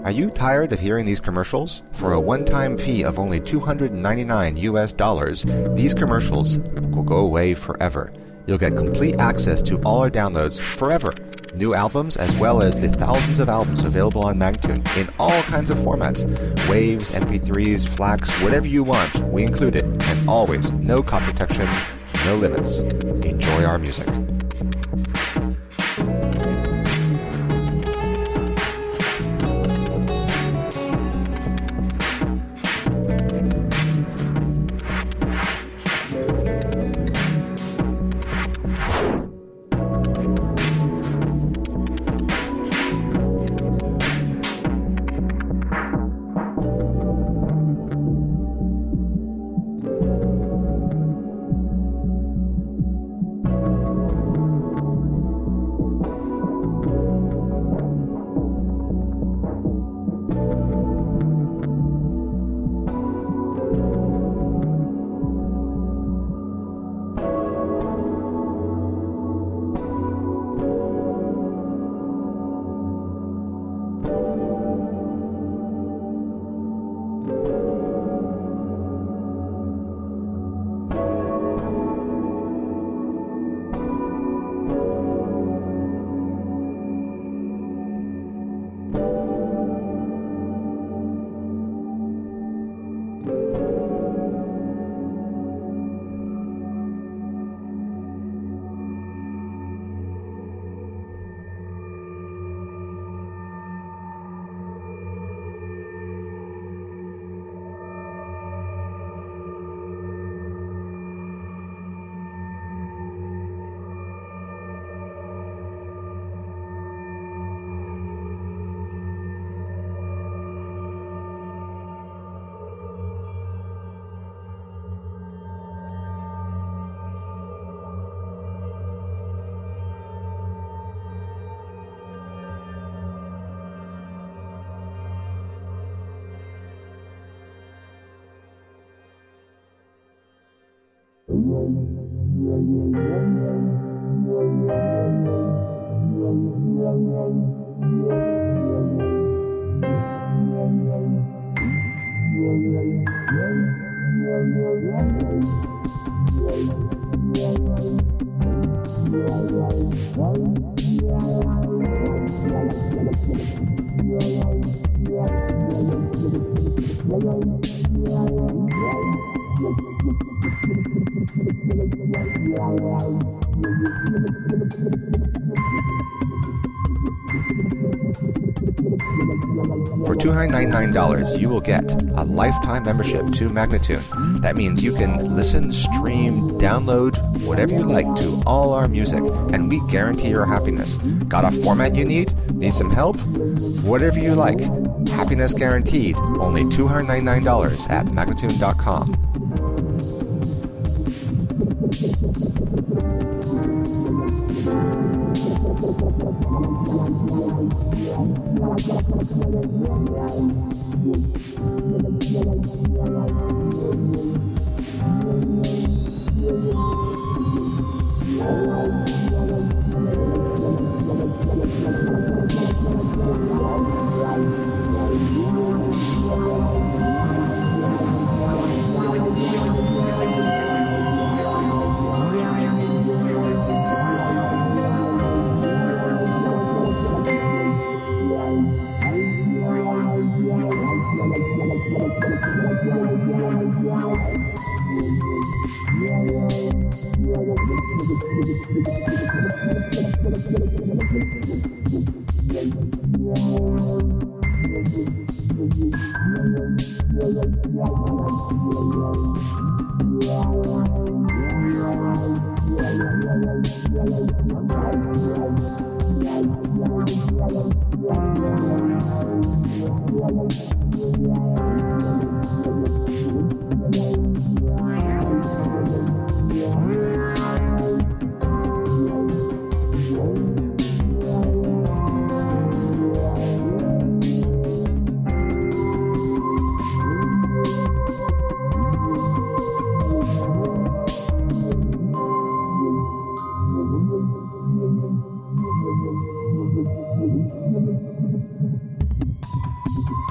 Are you tired of hearing these commercials? For a one-time fee of only $299, these commercials will go away forever. You'll get complete access to all our downloads forever. New albums as well as the thousands of albums available on Magnatune in all kinds of formats. Waves, MP3s, FLACs, whatever you want, we include it. And always, no copy protection, no limits. Enjoy our music. For $299, you will get a lifetime membership to Magnatune. That means you can listen, stream, download, whatever you like to all our music, and we guarantee your happiness. Got a format you need? Need some help? Whatever you like. Happiness guaranteed. Only $299 at Magnatune.com.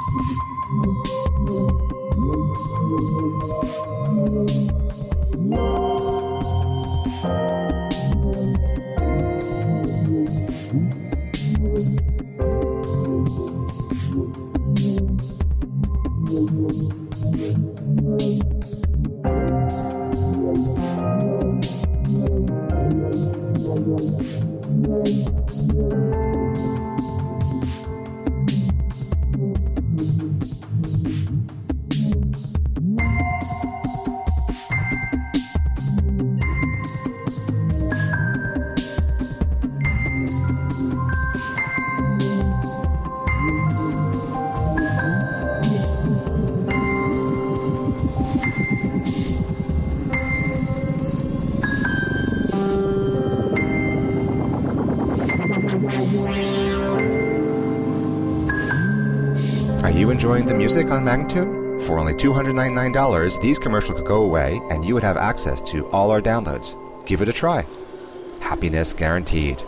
Are you enjoying the music on Magnatune? For only $299, these commercials could go away and you would have access to all our downloads. Give it a try. Happiness guaranteed.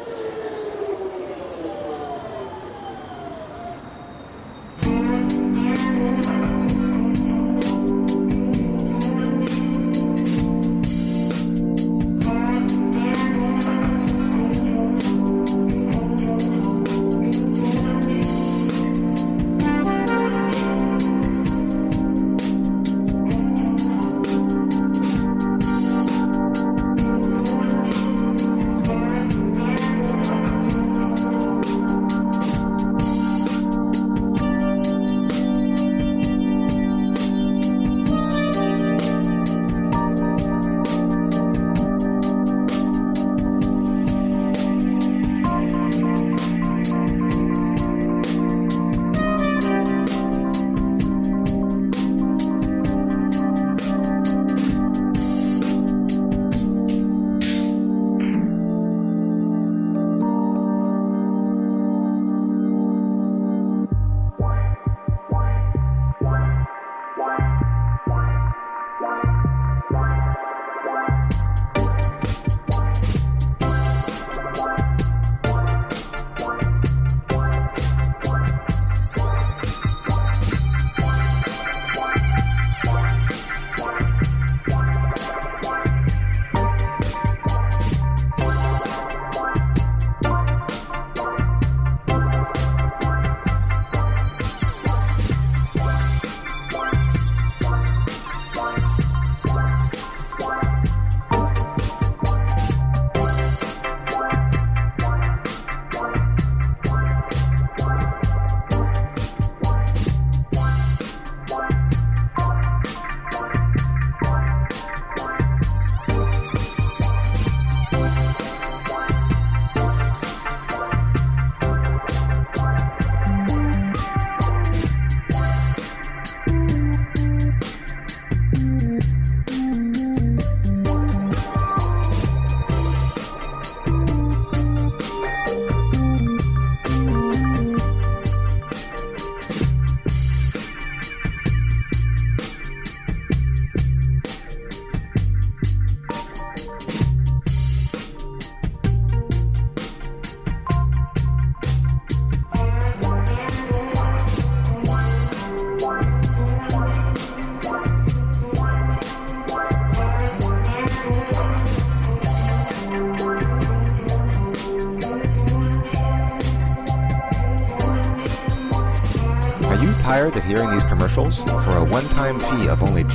Tired of hearing these commercials? For a one-time fee of only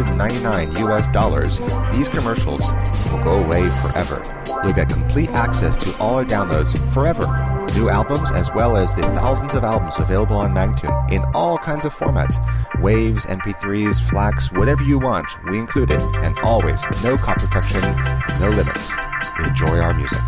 $299 these commercials will go away forever. You'll get complete access to all our downloads forever. New albums as well as the thousands of albums available on Magnatune in all kinds of formats. Waves, MP3s, FLACs, whatever you want, we include it. And always, no copy protection, no limits. Enjoy our music.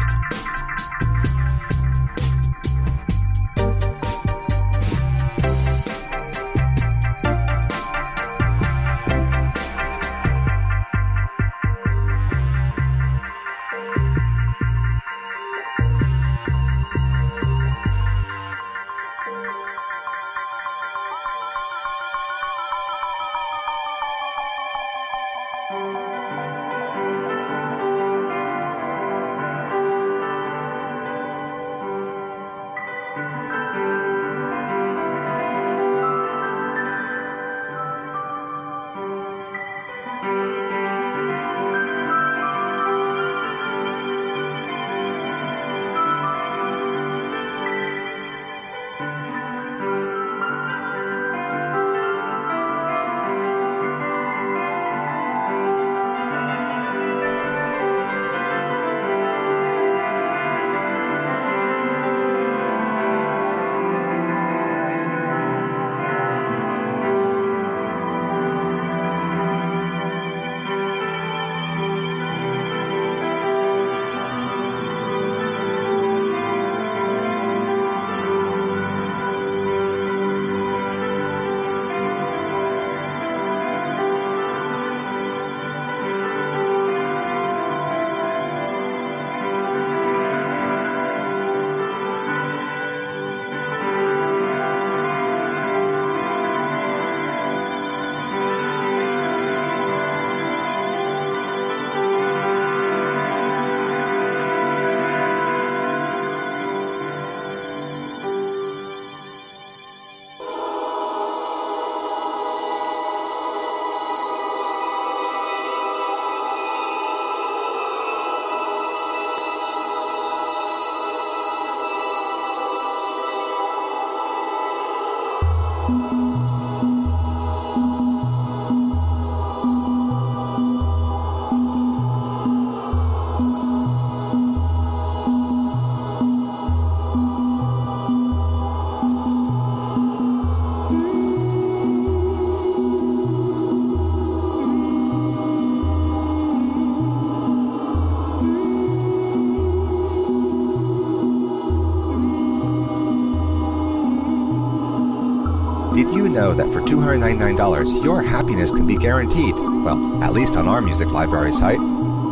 Did you know that for $299, your happiness can be guaranteed? Well, at least on our music library site.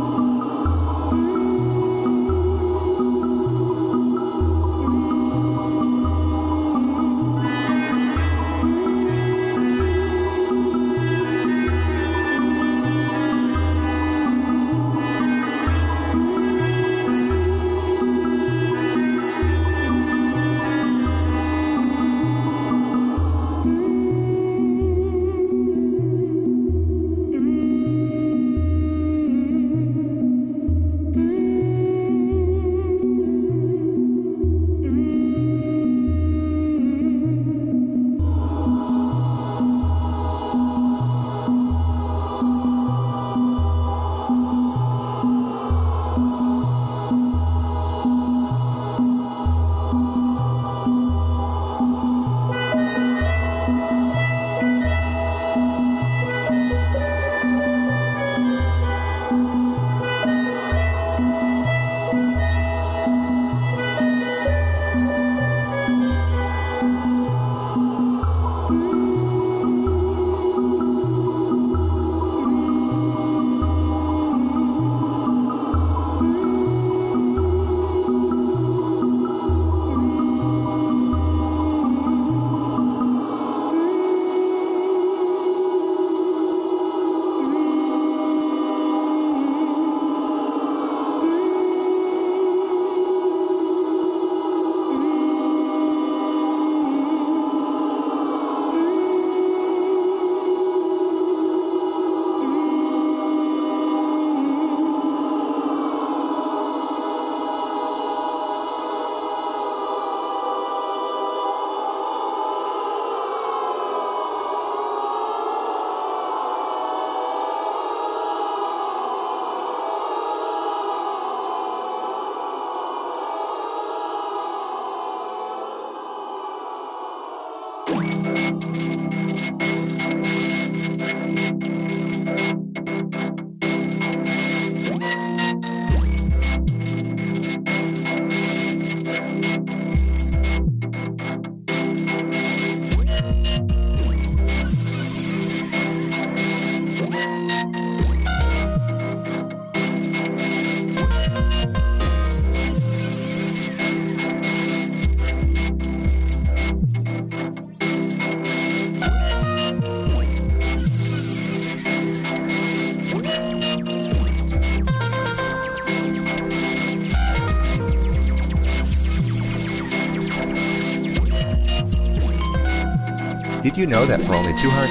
Did you know that for only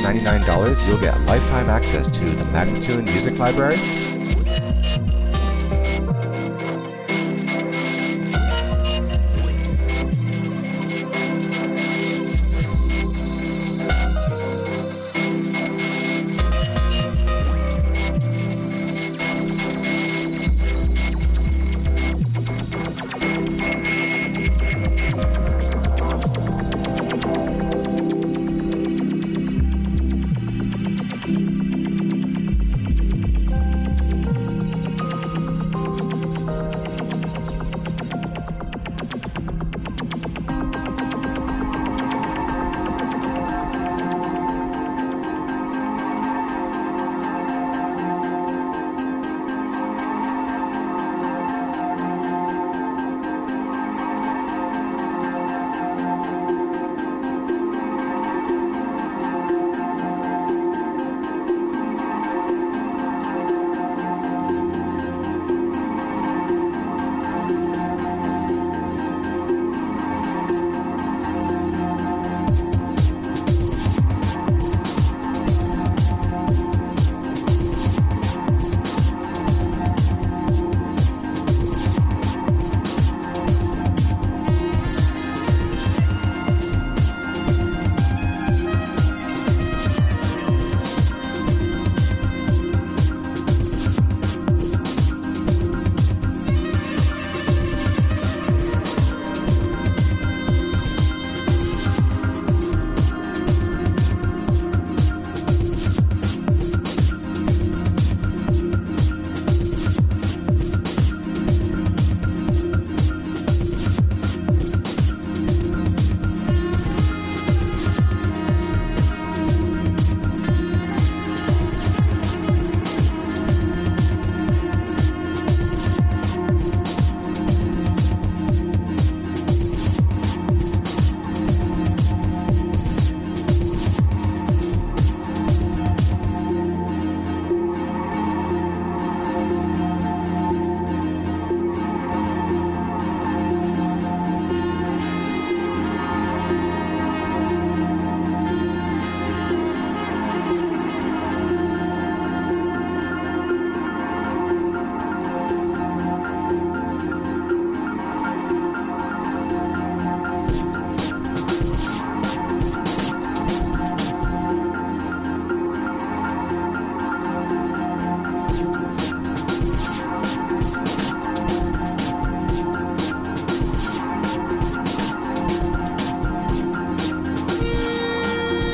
$299 you'll get lifetime access to the Magnatune Music Library?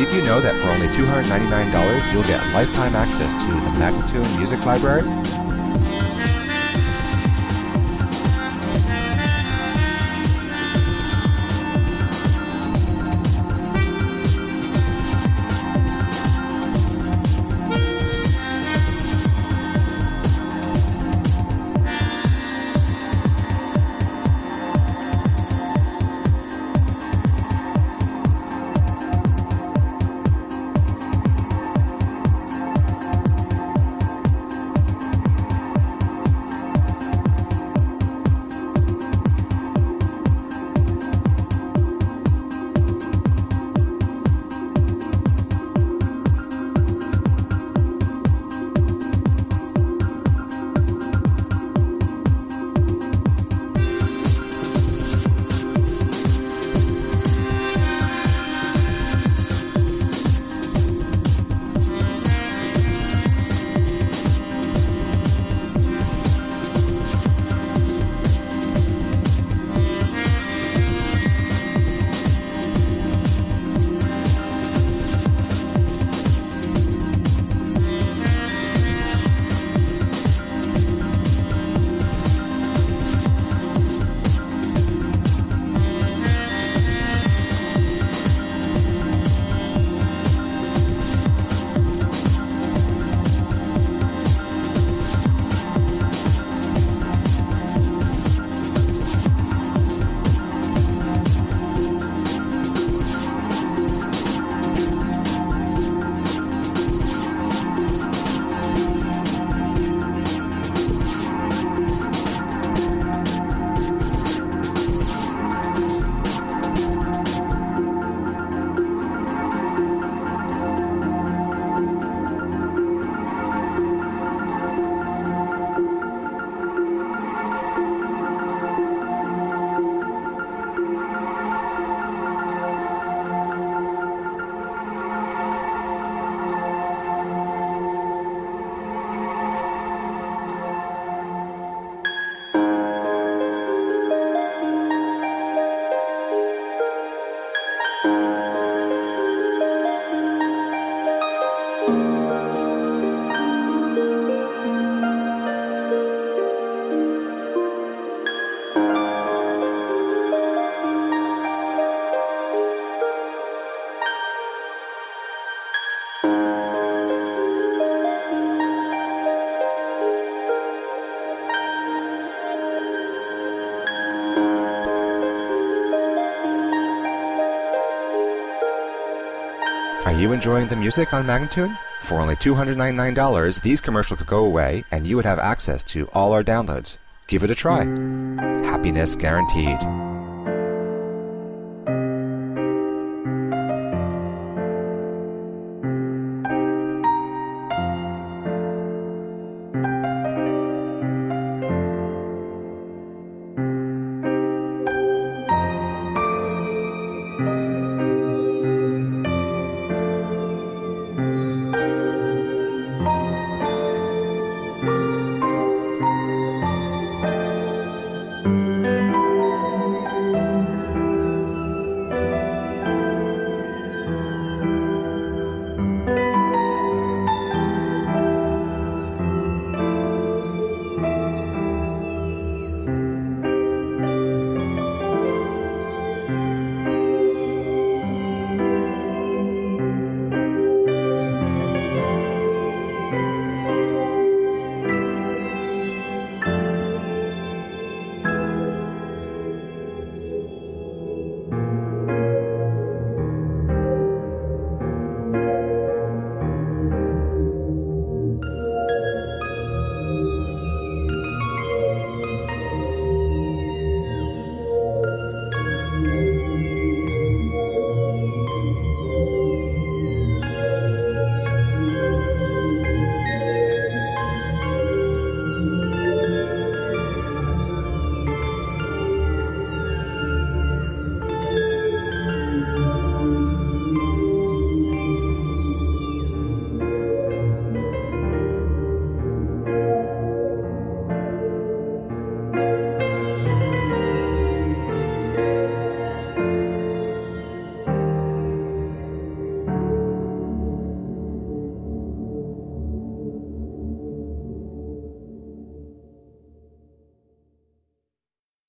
Did you know that for only $299 you'll get lifetime access to the Magnatune Music Library? Are you enjoying the music on Magnatune? For only $299, these commercials could go away and you would have access to all our downloads. Give it a try. Happiness guaranteed.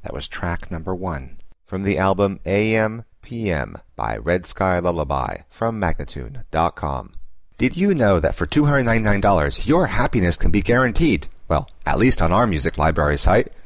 That was track number 1 from the album AM PM by Red Sky Lullaby from Magnatune.com. Did you know that for $299 your happiness can be guaranteed? Well, at least on our music library site.